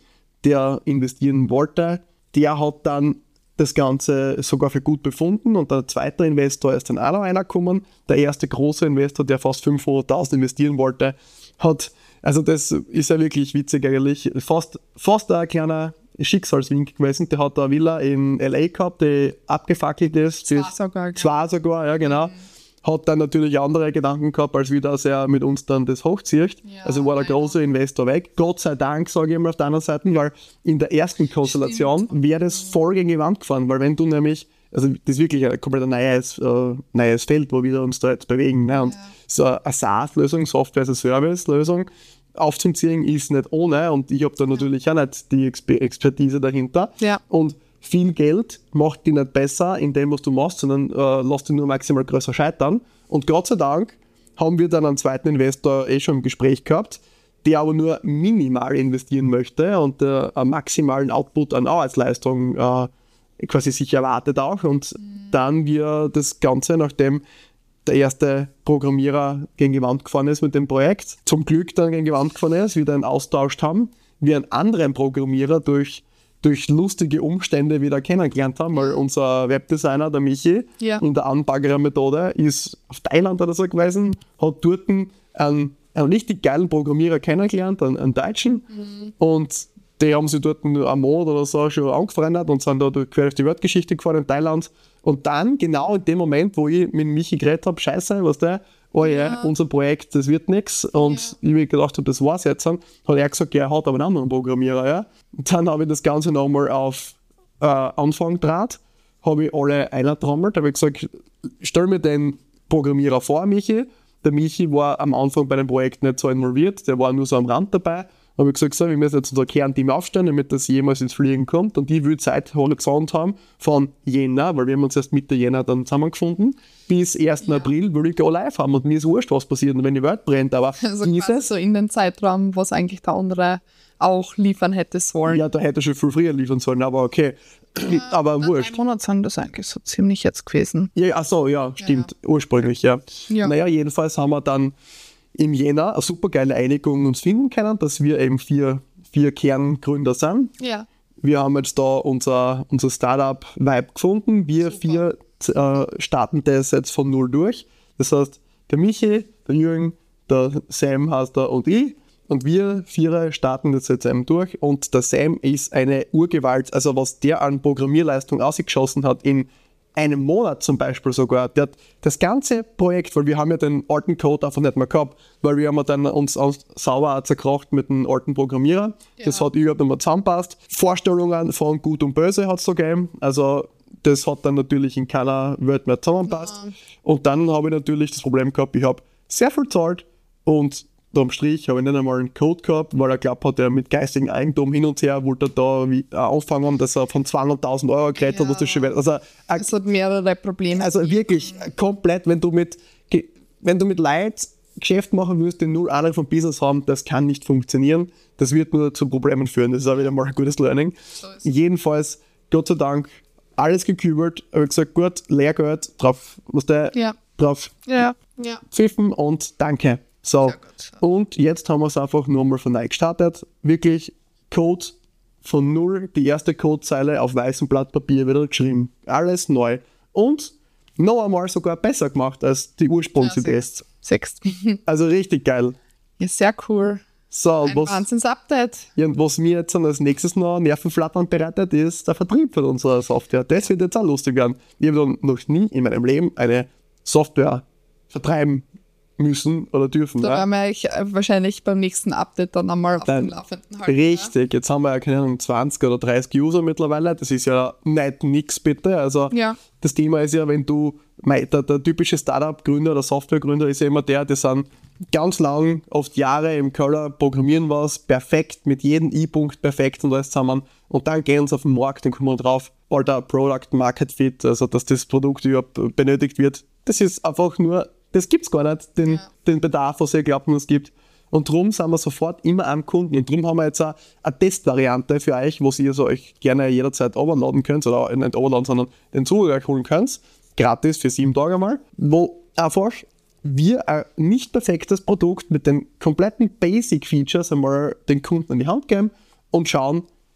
der investieren wollte, der hat dann das Ganze sogar für gut befunden und der zweite Investor ist dann auch noch einer gekommen. Der erste große Investor, der fast fünfhunderttausend investieren wollte, hat, also das ist ja wirklich witzig eigentlich, fast, fast ein kleiner Schicksalswink gewesen. Der hat eine Villa in L A gehabt, die abgefackelt ist. Zwei sogar. Zwei sogar, ja genau. Mhm. Hat dann natürlich andere Gedanken gehabt, als wie dass er mit uns dann das hochzieht. Ja, also war der große ja. Investor weg. Gott sei Dank, sage ich mal auf der anderen Seite, weil in der ersten Konstellation wäre das voll gegen die Wand gefahren, weil wenn du nämlich, also das ist wirklich ein komplett neues, äh, neues Feld, wo wir uns da jetzt bewegen. Ne? Und ja. so eine SaaS-Lösung, Software as a Service-Lösung, aufzuziehen ist nicht ohne und ich habe da natürlich ja. auch nicht die Exper- Expertise dahinter. Ja. Und viel Geld macht dich nicht besser in dem, was du machst, sondern äh, lässt dich nur maximal größer scheitern. Und Gott sei Dank haben wir dann einen zweiten Investor eh schon im Gespräch gehabt, der aber nur minimal investieren möchte und äh, einen maximalen Output an Arbeitsleistung äh, quasi sich erwartet auch. Und mhm. dann wir das Ganze, nachdem der erste Programmierer gegen die Wand gefahren ist mit dem Projekt, zum Glück dann gegen die Wand gefahren ist, wieder einen austauscht haben, wir einen anderen Programmierer durch durch lustige Umstände wieder kennengelernt haben, weil unser Webdesigner, der Michi, ja. in der Anbaggerer-Methode ist auf Thailand oder so gewesen, hat dort einen, einen richtig geilen Programmierer kennengelernt, einen, einen Deutschen, mhm. und die haben sich dort einen Monat oder so schon angefreundet und sind da durch, quer durch die Weltgeschichte gefahren in Thailand. Und dann, genau in dem Moment, wo ich mit Michi geredet habe, scheiße, weißt du, oh ja, yeah, unser Projekt, das wird nichts. Und ja. ich mir gedacht habe, das war's jetzt. Hat er gesagt, ja, er hat aber einen anderen Programmierer. Ja. Und dann habe ich das Ganze nochmal auf äh, Anfang draht, habe ich alle eingetrommelt, habe ich gesagt, stell mir den Programmierer vor, Michi. Der Michi war am Anfang bei dem Projekt nicht so involviert, der war nur so am Rand dabei. Habe ich gesagt, so, wir müssen jetzt unser Kernteam aufstellen, damit das jemals ins Fliegen kommt. Und ich will Zeithorizont haben von Jänner, weil wir haben uns erst Mitte Jänner dann zusammengefunden, bis ersten Ja. April will ich go live haben. Und mir ist wurscht, was passiert, wenn die Welt brennt. Aber also dieses, so in den Zeitraum, was eigentlich der andere auch liefern hätte sollen. Ja, da hätte er schon viel früher liefern sollen, aber okay. Ja, aber wurscht. Drei Monate sind das eigentlich so ziemlich jetzt gewesen. Ja, ach so, ja, stimmt. Ja. Ursprünglich, ja. ja. Naja, jedenfalls haben wir dann im Jänner eine super geile Einigung uns finden können, dass wir eben vier, vier Kerngründer sind. Ja. Wir haben jetzt da unser, unser Startup-Vibe gefunden. Wir super. vier äh, starten das jetzt von null durch. Das heißt, der Michi, der Jürgen, der Sam heißt er und ich. Und wir vier starten das jetzt eben durch. Und der Sam ist eine Urgewalt. Also was der an Programmierleistung ausgeschossen hat in einem Monat zum Beispiel sogar, der hat das ganze Projekt, weil wir haben ja den alten Code einfach nicht mehr gehabt, weil wir haben dann uns, uns sauber zerkracht mit dem alten Programmierer. Ja. Das hat überhaupt nicht mehr zusammenpasst. Vorstellungen von Gut und Böse hat es so gegeben, also das hat dann natürlich in keiner Welt mehr zusammenpasst. Ja. Und dann habe ich natürlich das Problem gehabt, ich habe sehr viel gezahlt und am Strich habe ich nicht einmal einen Code gehabt, weil er glaubt hat, er mit geistigem Eigentum hin und her wollte da wie, äh, anfangen, dass er von zweihunderttausend Euro geredet hat, was das schon wird. Also, äh, es hat mehrere Probleme. Also wirklich komplett, wenn du mit, wenn du mit Leuten Geschäft machen willst, die null Ahnung vom Business haben, das kann nicht funktionieren. Das wird nur zu Problemen führen. Das ist auch wieder mal ein gutes Learning. So Jedenfalls, Gott sei Dank, alles gekübelt. Habe ich gesagt, gut, Lehrgeld, drauf, musst du ja. drauf ja. Ja. pfiffen und danke. So, und jetzt haben wir es einfach nur mal von neu gestartet. Wirklich Code von null, die erste Codezeile auf weißem Blatt Papier wieder geschrieben. Alles neu. Und noch einmal sogar besser gemacht als die Ursprungsidee. Sechs. Also richtig geil. Ja, sehr cool. So, Ein was, Wahnsinns-Update. Ja, und was mir jetzt als nächstes noch Nervenflattern bereitet, ist der Vertrieb von unserer Software. Das wird jetzt auch lustig werden. Ich habe noch nie in meinem Leben eine Software vertreiben müssen oder dürfen. Da ja? werden wir euch wahrscheinlich beim nächsten Update dann einmal auf Dann, dem Laufenden halten. Richtig, ja? Jetzt haben wir ja keine Ahnung, zwanzig oder dreißig User mittlerweile, das ist ja nicht nix bitte, also ja. Das Thema ist ja, wenn du, der, der typische Startup-Gründer oder Software-Gründer ist ja immer der, die sind ganz lang, oft Jahre im Keller, programmieren was, perfekt, mit jedem I-Punkt perfekt und alles zusammen und dann gehen sie auf den Markt und kommen drauf, alter Product Market Fit, also dass das Produkt überhaupt benötigt wird, das ist einfach nur das gibt es gar nicht, den, ja. den Bedarf, was ihr glaubt, es gibt. Und darum sind wir sofort immer am Kunden. Und darum haben wir jetzt auch eine Testvariante für euch, was ihr so euch gerne jederzeit runterladen könnt, oder nicht runterladen, sondern den Zugang holen könnt. Gratis für sieben Tage mal. Wo einfach wir ein nicht perfektes Produkt mit den kompletten Basic-Features einmal den Kunden in die Hand geben und schauen,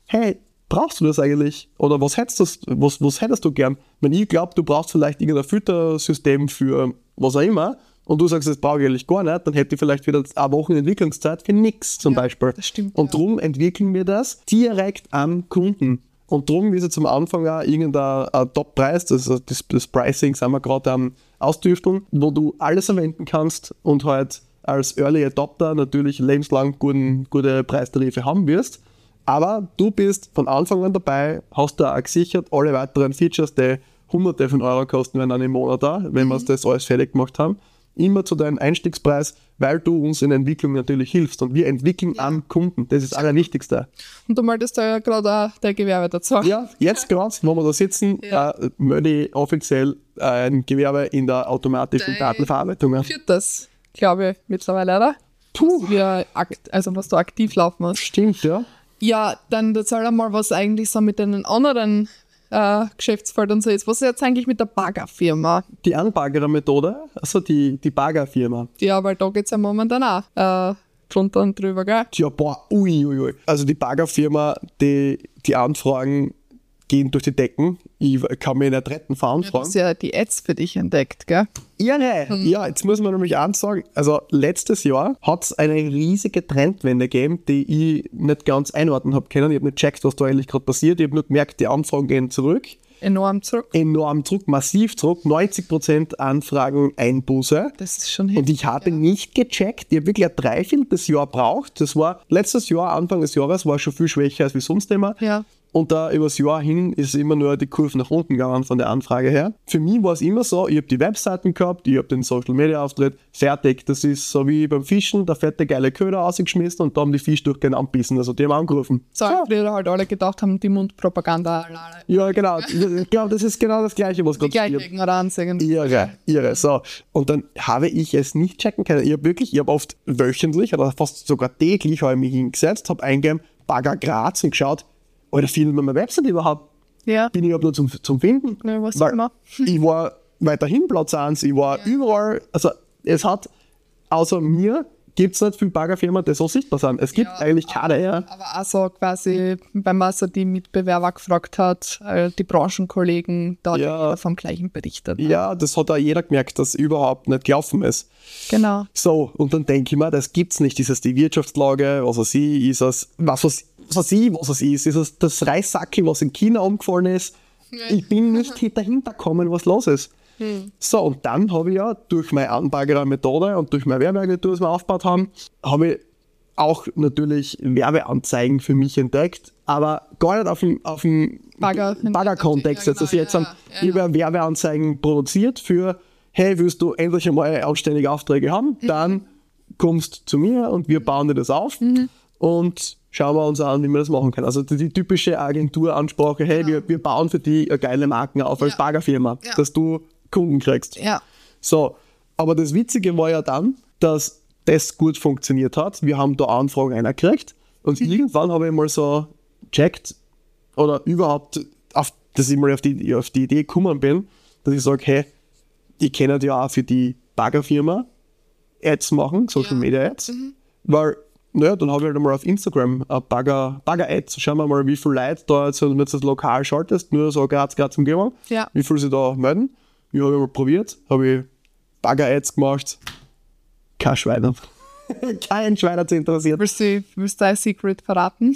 hey, brauchst du das eigentlich? Oder was hättest du, was, was hättest du gern? Wenn ich glaube, du brauchst vielleicht irgendein Filtersystem für was auch immer und du sagst, das brauche ich eigentlich gar nicht, dann hätte ich vielleicht wieder eine Woche Entwicklungszeit für nichts zum Ja, Beispiel. das stimmt, und ja. darum entwickeln wir das direkt am Kunden. Und darum ist jetzt am Anfang auch irgendein ein Top-Preis, das, das, das Pricing sind wir gerade am Austüfteln, wo du alles verwenden kannst und halt als Early Adopter natürlich lebenslang guten, gute Preistarife haben wirst. Aber du bist von Anfang an dabei, hast da auch gesichert, alle weiteren Features, die hunderte von Euro kosten werden dann im Monat da, wenn wir das alles fertig gemacht haben, immer zu deinem Einstiegspreis, weil du uns in der Entwicklung natürlich hilfst und wir entwickeln ja. am Kunden, das ist das Allerwichtigste. Und du meldest da ja gerade auch dein Gewerbe dazu. Ja, jetzt gerade, wo wir da sitzen, ja. äh, melde ich offiziell äh, ein Gewerbe in der automatischen Dein Datenverarbeitung an. Führt das, glaube ich, mittlerweile, oder? Puh. Wir akt- also was du aktiv laufen musst. Stimmt, ja. Ja, dann erzähl einmal, was eigentlich so mit den anderen äh, Geschäftsfeldern so ist. Was ist jetzt eigentlich mit der Baggerfirma? Die Anbaggerer-Methode, also die, die Baggerfirma. Ja, weil da geht es ja momentan auch äh, drunter und drüber, gell? Ja, boah, ui, ui, ui. Also die Baggerfirma, die, die Anfragen gehen durch die Decken. Ich kann mich nicht retten vor Du Anfragen. hast ja die Ads für dich entdeckt, gell? Irre! Hm. Ja, jetzt muss man nämlich eins sagen, also letztes Jahr hat es eine riesige Trendwende gegeben, die ich nicht ganz einordnen habe können. Ich habe nicht gecheckt, was da eigentlich gerade passiert. Ich habe nur gemerkt, die Anfragen gehen zurück. Enorm zurück. Enorm zurück, massiv zurück. neunzig Prozent Anfragen Einbuße. Das ist schon Und ich habe ja. nicht gecheckt, ich habe wirklich ein Dreiviertel Jahr braucht. Das war letztes Jahr, Anfang des Jahres, war schon viel schwächer als wie sonst immer. Ja. Und da übers Jahr hin ist immer nur die Kurve nach unten gegangen von der Anfrage her. Für mich war es immer so, ich habe die Webseiten gehabt, ich habe den Social Media Auftritt, fertig. Das ist so wie beim Fischen, da fährt geile Köder rausgeschmissen und da haben die Fisch durchgehend anbissen. Also die haben angerufen. So, ja. früher halt alle gedacht haben, die Mundpropaganda. Ja, genau. Ich glaube, das ist genau das Gleiche, was gerade passiert. Die gleichen oder ansehen. Irre, irre. So. Und dann habe ich es nicht checken können. Ich habe wirklich, ich habe oft wöchentlich oder fast sogar täglich habe ich mich hingesetzt, habe eingegeben, Bagger Graz und geschaut, oder finden wir meine Website überhaupt? Ja. Bin ich überhaupt nur zum, zum Finden? Ja, was Weil immer. Ich war weiterhin Platz eins, ich war ja. überall, also es hat, außer mir, gibt es nicht viele Baggerfirmen, die so sichtbar sind. Es gibt ja, eigentlich keine, ja. Aber auch so quasi, wenn man so die Mitbewerber gefragt hat, die Branchenkollegen, da hat ja. jeder vom Gleichen berichtet. Ne? Ja, das hat auch jeder gemerkt, dass überhaupt nicht gelaufen ist. Genau. So, und dann denke ich mir, das gibt's nicht. Ist es die Wirtschaftslage, was weiß ich, ist es, was weiß was weiß ich, was es ist, ist es das Reissacki, was in China umgefallen ist. Ja. Ich bin nicht dahinter gekommen, was los ist. Hm. So, und dann habe ich ja durch meine Anbaggerer-Methode und durch meine Werbeagentur, die wir aufgebaut haben, habe ich auch natürlich Werbeanzeigen für mich entdeckt, aber gar nicht auf dem, auf dem Bagger, Bagger-Kontext. Ja, genau, also jetzt ja, ja, über ja. Werbeanzeigen produziert für, hey, willst du endlich einmal anständige Aufträge haben, mhm. dann kommst zu mir und wir bauen dir das auf mhm. und schauen wir uns an, wie wir das machen können. Also die, die typische Agenturansprache, hey, ja. wir, wir bauen für dich geile Marken auf als ja. Baggerfirma, ja. dass du Kunden kriegst. Ja. So, aber das Witzige war ja dann, dass das gut funktioniert hat. Wir haben da Anfragen reingekriegt und mhm. irgendwann habe ich mal so gecheckt oder überhaupt, auf, dass ich mal auf die, auf die Idee gekommen bin, dass ich sage, hey, ich kann ja auch für die Baggerfirma Ads machen, Social ja. Media Ads, mhm. weil naja, dann habe ich halt einmal auf Instagram ein Bagger, Bagger-Ads. Schauen wir mal, wie viele Leute da jetzt, wenn du das lokal schaltest, nur so Graz, Graz Umgebung, ja. wie viele sie da melden. Ich habe mal probiert, habe ich Bagger-Ads gemacht. Kein Schwein. Kein Schwein hat sich interessiert. Willst du, willst du dein Secret verraten?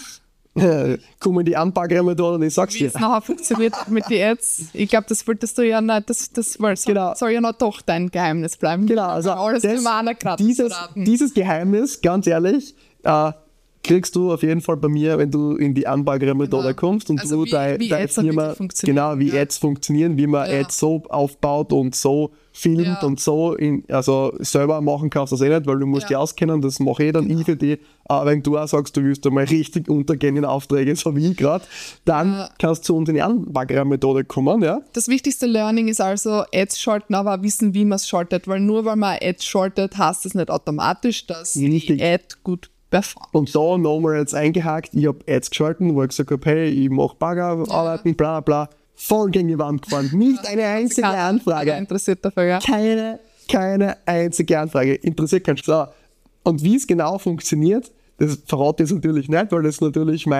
Kommen die Anbagger-Methode und ich sag's dir. Wie es nachher funktioniert mit den Ads. Ich glaube, das wolltest du ja nicht, das, das soll, genau. soll ja noch doch dein Geheimnis bleiben. Genau, also alles das, dieses, dieses Geheimnis, ganz ehrlich, äh, kriegst du auf jeden Fall bei mir, wenn du in die Anbagger-Methode genau. kommst und also du wie, deine wie dein Firma, genau, wie ja. Ads funktionieren, wie man ja. Ads so aufbaut und so filmt ja. und so, in, also selber machen kannst du das eh nicht, weil du musst ja. dich auskennen, das mache ich dann genau. ich für dich. Aber wenn du auch sagst, du willst einmal richtig untergehen in Aufträge, so wie ich gerade, dann ja. kannst du zu uns in die Anbagger-Methode kommen. Ja? Das wichtigste Learning ist also Ads schalten, aber auch wissen, wie man es schaltet, weil nur weil man Ads schaltet, heißt das nicht automatisch, dass richtig. Die Ad gut performt. Und da nochmal jetzt eingehakt, ich habe Ads geschalten, wo ich gesagt habe, hey, ich mache Baggerarbeiten, ja. bla bla, voll gegen die Wand gefahren. Nicht eine einzige Anfrage. Interessiert dafür, ja. Keine, keine einzige Anfrage. Interessiert keinen. So. Und wie es genau funktioniert, das verrate ich natürlich nicht, weil das natürlich mein,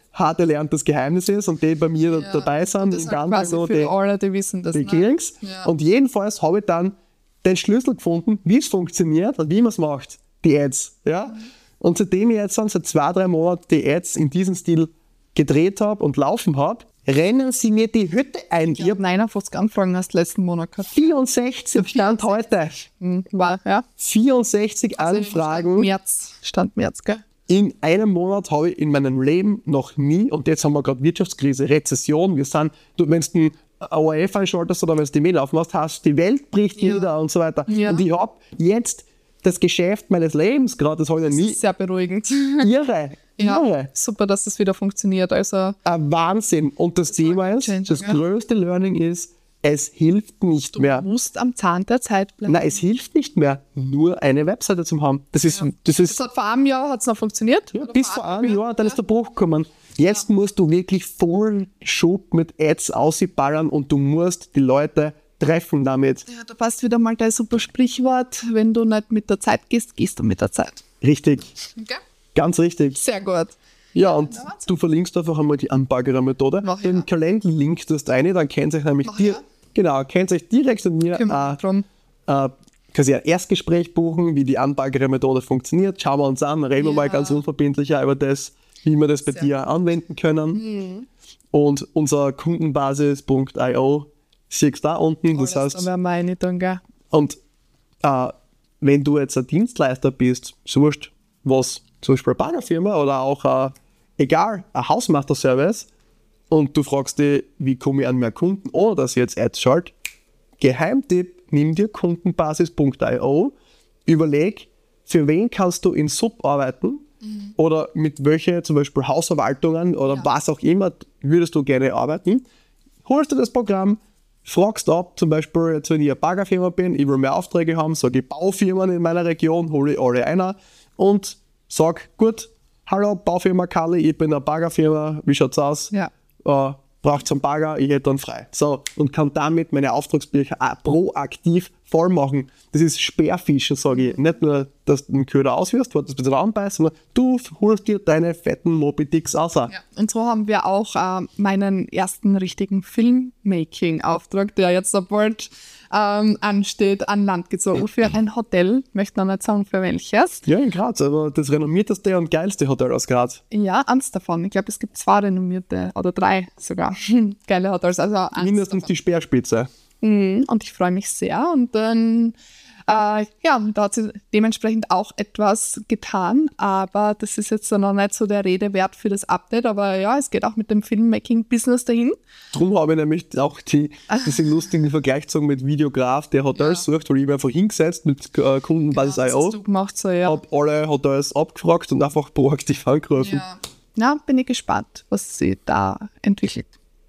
hart erlerntes Geheimnis ist und die bei mir Ja. dabei sind, Das im ist Ganzen quasi so, für die, alle, die wissen das. die ne? kriegen's. Ja. Und jedenfalls habe ich dann den Schlüssel gefunden, wie es funktioniert und wie man es macht, die Ads. Ja? Und seitdem ich jetzt dann seit zwei, drei Monaten die Ads in diesem Stil gedreht habe und laufen habe, rennen sie mir die Hütte ein. Ich Ich habe habe neunundfünfzig Anfragen erst letzten Monat gehabt. vierundsechzig Stand heute. Mhm. War, ja. vierundsechzig Also Anfragen. März, Stand März, gell? In einem Monat habe ich in meinem Leben noch nie, und jetzt haben wir gerade Wirtschaftskrise, Rezession, wir sind, wenn du ein O R F einschaltest oder wenn du die Mail aufmachst, hast die Welt bricht Ja. nieder und so weiter. Ja. Und ich habe jetzt das Geschäft meines Lebens gerade, das habe ich noch nie, Sehr beruhigend. irre, Ja, irre. super, dass das wieder funktioniert. Also, Ein Wahnsinn. Und das Thema ist, Changer, das gell? größte Learning ist, es hilft nicht du mehr. musst am Zahn der Zeit bleiben. Nein, es hilft nicht mehr, nur eine Webseite zu haben. Das ist, das ist Das hat vor einem Jahr hat's noch funktioniert. Ja, Oder bis vor einem Jahr, dann ist der Bruch gekommen. Jetzt musst du wirklich voll Schub mit Ads ausballern und du musst die Leute treffen damit. Ja, da passt wieder mal dein super Sprichwort. Wenn du nicht mit der Zeit gehst, gehst du mit der Zeit. Richtig, Okay. ganz richtig. Sehr gut. Ja, und Ja, Wahnsinn. du verlinkst einfach einmal die Anbaggerer-Methode. Mach Den ja. Kalender-Link tust du rein, dann kennt euch nämlich Mach dir, ja. genau, kennt euch direkt an mir Kümmern äh, drum. äh, quasi ein Erstgespräch buchen, wie die Anbaggerer-Methode funktioniert. Schauen wir uns an, reden wir Ja. mal ganz unverbindlich auch über das, wie wir das bei Sehr dir anwenden können. Und unser Kundenbasis Punkt i o siehst du da unten. Das Alles, heißt, da werden wir rein tun, gell? und äh, wenn du jetzt ein Dienstleister bist, so wurscht, was, zum Beispiel eine Baggerfirma oder auch, äh, egal, ein Hausmeister-Service, und du fragst dich, wie komme ich an mehr Kunden, ohne dass ich jetzt Ads schalte, Geheimtipp, nimm dir Kundenbasis Punkt i o, überleg, für wen kannst du in Sub arbeiten oder mit welchen zum Beispiel Hausverwaltungen oder Ja. was auch immer würdest du gerne arbeiten, holst du das Programm, fragst ab, zum Beispiel jetzt, wenn ich eine Baggerfirma bin, ich will mehr Aufträge haben, sage ich Baufirmen in meiner Region, hole ich alle einer und sag, gut, hallo Baufirma Kali, ich bin eine Baggerfirma, wie schaut's aus? Ja. Äh, braucht einen Bagger, ich hätte dann frei. So, und kann damit meine Auftragsbücher auch proaktiv voll machen. Das ist Speerfischen, sage ich. Nicht nur, dass du den Köder auswirfst, wartest bis du anbeißt, sondern du holst dir deine fetten Moby Dicks raus. Ja. Und so haben wir auch äh, meinen ersten richtigen Filmmaking-Auftrag, der jetzt ab bald ähm, ansteht, an Land gezogen für ein Hotel. Möchte noch nicht sagen, für welches. Ja, in Graz, aber das renommierteste und geilste Hotel aus Graz. Ja, eins davon. Ich glaube, es gibt zwei renommierte oder drei sogar geile Hotels. Also eins Mindestens die Speerspitze. Mhm, und ich freue mich sehr. Und dann, äh, ja, da hat sich dementsprechend auch etwas getan, aber das ist jetzt noch nicht so der Rede wert für das Update. Aber ja, es geht auch mit dem Filmmaking-Business dahin. Darum habe ich nämlich auch die, diesen lustigen Vergleich gezogen mit Videograf, der Hotels Ja. sucht, weil ich mich einfach hingesetzt mit äh, Kundenbasis Das Punkt i o, hast du gemacht, so, ja. habe alle Hotels abgefragt und einfach proaktiv angerufen. ja. Ja, bin ich gespannt, was sie da entwickelt.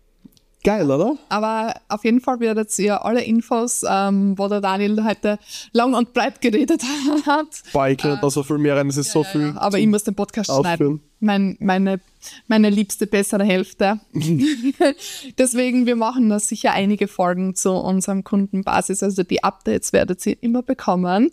Geil, oder? Aber auf jeden Fall werdet ihr alle Infos, ähm, wo der Daniel heute lang und breit geredet hat. Boah, ich kann nicht da so viel mehr rein, es ist so viel. Ja, aber ich muss den Podcast Ausführen. schneiden. Mein, meine, meine liebste, bessere Hälfte. Deswegen, wir machen da sicher einige Folgen zu unserem Kundenbasis. Also die Updates werdet ihr immer bekommen.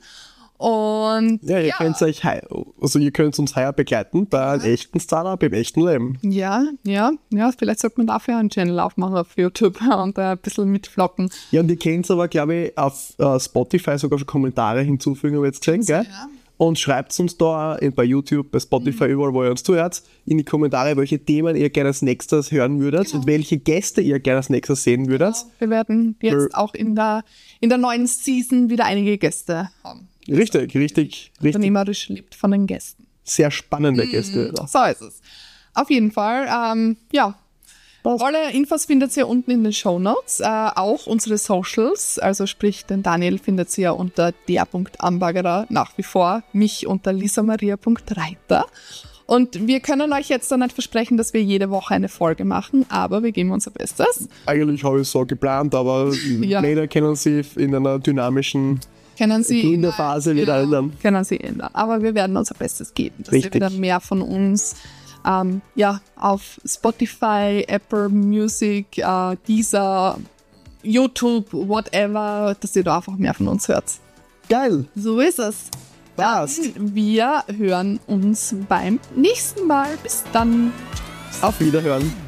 Und Ja, ihr könnt euch hei- also ihr könnt uns heuer begleiten bei einem echten Startup im echten Leben. ja, ja, ja, vielleicht sollte man dafür einen Channel aufmachen auf YouTube und da ein bisschen mitflocken. Ja, und ihr könnt aber, glaube ich, auf äh, Spotify sogar schon Kommentare hinzufügen, habe ich jetzt gesehen, gell? ja. Und schreibt uns da in, bei YouTube, bei Spotify, überall, wo ihr uns zuhört, in die Kommentare, welche Themen ihr gerne als nächstes hören würdet und welche Gäste ihr gerne als nächstes sehen würdet. Wir werden jetzt Für- auch in der, in der neuen Season wieder einige Gäste haben. Richtig, richtig, richtig. Unternehmerisch lebt von den Gästen. Sehr spannende Gäste. So ist es. Auf jeden Fall, ähm, ja. Passt. Alle Infos findet ihr unten in den Shownotes, äh, auch unsere Socials, also sprich den Daniel findet ihr unter der.ambagerer nach wie vor, mich unter lisamaria.reiter. Und wir können euch jetzt dann nicht versprechen, dass wir jede Woche eine Folge machen, aber wir geben unser Bestes. Eigentlich habe ich es so geplant, aber Ja. leider können sie in einer dynamischen Können Sie Gründerphase wieder ändern. können Sie ändern. Aber wir werden unser Bestes geben, dass Richtig. ihr wieder mehr von uns ähm, ja, auf Spotify, Apple Music, äh, Deezer, YouTube, whatever, dass ihr da einfach mehr von uns hört. Geil, So ist es. passt. Wir hören uns beim nächsten Mal. Bis dann. Auf Wiederhören.